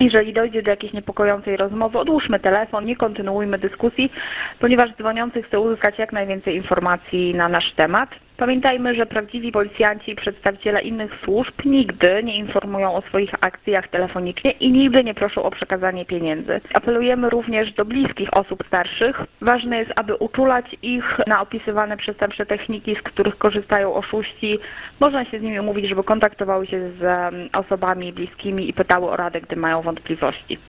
Jeżeli dojdzie do jakiejś niepokojącej rozmowy, odłóżmy telefon, nie kontynuujmy dyskusji, ponieważ dzwoniący chce uzyskać jak najwięcej informacji na nasz temat. Pamiętajmy, że prawdziwi policjanci i przedstawiciele innych służb nigdy nie informują o swoich akcjach telefonicznie i nigdy nie proszą o przekazanie pieniędzy. Apelujemy również do bliskich osób starszych. Ważne jest, aby uczulać ich na opisywane przestępcze techniki, z których korzystają oszuści. Można się z nimi umówić, żeby kontaktowały się z osobami bliskimi i pytały o radę, gdy mają wątpliwości.